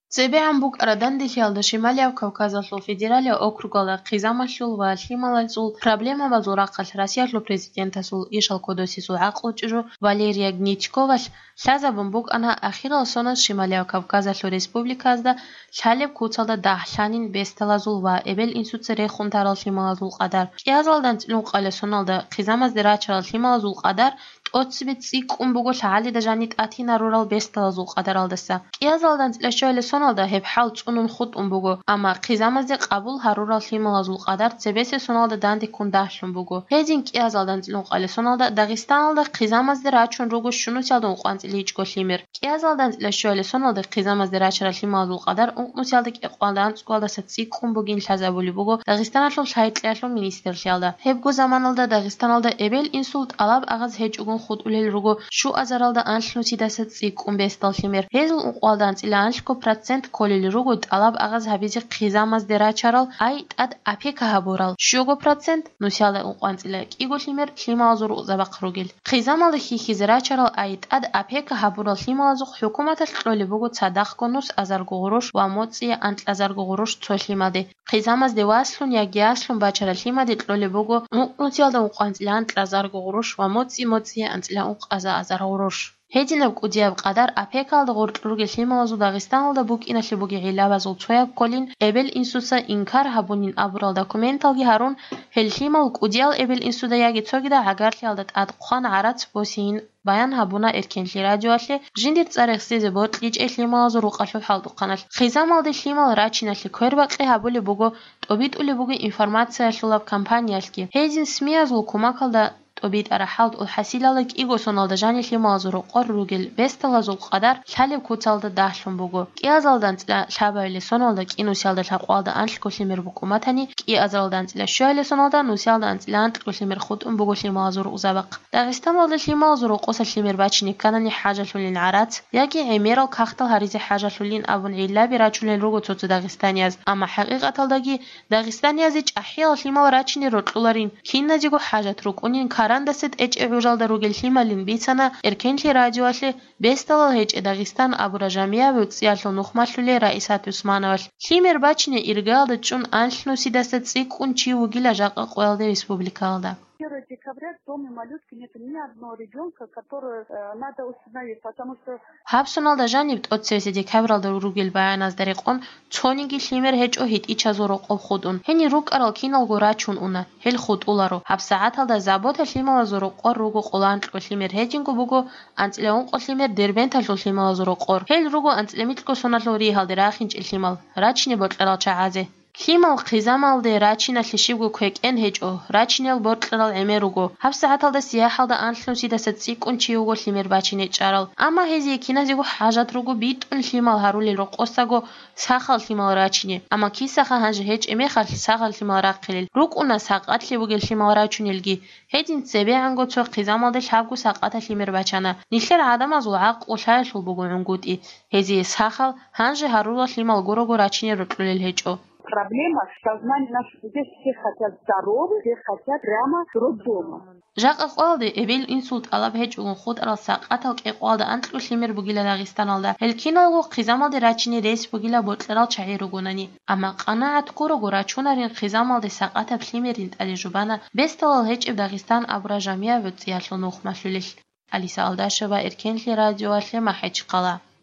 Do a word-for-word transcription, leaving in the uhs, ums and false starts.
Цебеамбук Радандихиалда Шималия Кавказаслу Федералия округала Қизамашлул ва Лималазул проблема вазураққал Россиялу президентасул Ишал Кодосисул ақлучужу Валерия Гничковал Лазабамбук ана Ахирал Сонас Шималия Кавказаслу Республиказда Шалеб Куцалда Дахланин Бесталазул ва Эбел Инсуцере Хунтарал Лималазул Qaдар Киазалдан Лунқале Соналда Қизамаз Дерачарал Лималазул Qaдар ოცვით წიკუმბუგო ლალი და ჟანით ათინა რურალ ბესტალაზულ ყადარალდასა ყიაზალდან წლაშოელე სონალდა ჰეფჰალ წუნუნ ხუტუმბუგო ამა ყიზამაზე ყაბულ ჰარურალ ჰიმალაზულ ყადარ ცებესე სონალდა დანდი კუნდაშუმბუგო ჰეძინ ყიაზალდან წლუნყალე სონალდა დაღისტანალდა ყიზამაზე რაჩუნ როგო შუნუსალდა უყვანწილი იჭგო ლიმერ ყიაზალდან წლაშოელე სონალდა ყიზამაზე რაჩარა ჰიმალაზულ ყადარ უნყმუსალდა ყიყვალდან წყვალდასა წიკუმბუგინ ლაზაბული ბუგო დაღისტანაშულ შაიტლაშულ მინისტერშალდა ჰებგო ზამანალდა დაღისტანალდა ებელ ინსულტ ალაბ აღაზ ჰეჭუგო ხუტულელ როგო შუ აზარალდა ანშლუცი დასა წიკუმბესტალ ლიმერ ჰეზულ უნყვალდან წილა ანშკო პროცენტ კოლილი როგო ტალაბ აღაზ ჰაბიზი ყიზამაზ დერაჩარალ აი ტად აფეკა ჰაბორალ შუგო პროცენტ ნუსიალდა უნყვანწილა კიგო ლიმერ ლიმალაზურ უზაბაყროგილ ყიზამალ ხიხი ზერაჩარალ აი ტად აფეკა ჰაბორალ ლიმალაზუ ჰუკუმატალ ყროლი ბუგო ცადახკონუს აზარგოღროშ ვა მოწია ანტლაზარგოღროშ ცოშლიმადე ყიზამაზ დევასლუნ იაგიასლუნ ბაჩარა ლიმადე ყროლი ბუგო ნუსიალდა უნყვანწილა ანტლაზარგოღროშ ვა მოწი მოწია ანტლა უყაზა აზარღროშ ჰეჯინებ კუდიებ ყადარ აფეკალ ღორტურგე ლიმალაზუ დაღისტანალდა ბუკინაშე ბუგი ღილავაზულ ცოяб კოლინ ებელ ინსუსა ინკარ ჰაბუნინ აბურალ დოკუმენტალგი ჰარუნ ჰელშიმალ კუდიალ ებელ ინსუდა იაგი ცოგიდა აგარლალდა ტატყხან არაც ბოსინ ბაიან ჰაბუნა ერკენლი რადიოალე ჟინდირ წარეხსიზე ბოტლიჭ ელიმალაზუ რუყაშო ჰალდუყანალ ხიზამალდი ლიმალ რაჩინალე ქერბაყი ჰაბული ბუგო ტობიტული ბუგი ინფორმაცია შულაბ კამპანიალკი ჰეჯინ სმიაზულ კუმაკალდა ტობიტ არა ჰალდ ულ ჰასილალა კიგო სონალდა ჟანი ლიმალაზუ ყორრუგელ ბესტალაზუ ყადარ შალებ ქუცალდა დაშლუმ ბუგო კიაზალდან წლა შაბაილე სონალდა კინუსიალდა ლაყვალდა ანშკოში მერ ბუკუმათანი კიაზალდან წლა შოელე სონალდა ნუსიალდან წლა ანტკოში მერ ხუტუმ ბუგო ლიმალაზუ უზაბაყ დაღისტანალდა ლიმალაზუ ყოსაში მერ ბაჩინი კანანი ჰაჯაშულინ არაც იაკი ემერალ ქახტალ ჰარიზე ჰაჯაშულინ აბუნ ილაბი რაჩულენ როგო ცოცო დაღისტანიაზ ამა ჰაყიყათალდაგი დაღისტანიაზი ჭაჰიალ ლიმალ რაჩინი როტლულარინ ქინნაჯიგო ჰაჯათ რუკუნინ карандасет эчэвужалда ругел хималин бицана эркенчи радиоале бесталал хечэ Дагыстан абуражамия вуциаллу нухмаллуле Раисат Усмановал химер бачне иргалда чун аншлну сидасет цикун чиугила жака қоялды республикалда первого декабря в доме малютки нет ни одного ребенка, которого э, надо установить, потому что... Хабсоналда жанибт отсевесе декабралда ругел баяназ дариқон, цонинги шлимер хеч охит ичазоро қоб худун. Хени рук арал киналгу рачун уна, хел худ улару. Хабсааталда забота шлималазоро қор ругу қолантлко шлимер хечингу бугу, анцлеон қо шлимер дербенталлу шлималазоро қор. Хел ругу анцлемитлко соналлу рихал дирахинч шлимал, рачне ботларал чаазе. Химал қизамалде рачина лишивгу квек эн хеჭო рачинел ботларал эмеругу хабсааталда сияхалда аншлусида сацикун чиугу лимер бачине чарал ама хези киназигу хажатругу битун лимал харули роқосаго сахал лимал рачине ама кисаха ханж хеჭ эмехал сахал лимал раққилил рукуна сақат ливугел лимал рачунелги хедин цебеанго цо қизамалде шабгу сақата лимер бачана нилер адамазу ақ ошайлул бугу унгути хези сахал ханж харула лимал гурогу рачине ротлулил хеჭо Проблема в сознании наших людей, все хотят здоровья, все хотят прямо роддома. Жақа қуалды эбел инсулт алаб хеч угун худ арал сақатал қиқуалды антлу лимер бугила Дагыстаналда хелкиналгу қизамалды рачини рейс бугила ботларал чаиругунани ама қанаат курогу рачунарин қизамалды сақатаб лимерин талижубана бесталал хеч эб Дагыстан абуражамия вуцияллу нухмашлулил Алиса Алдашева, Эркенли радио Алема Хечқала.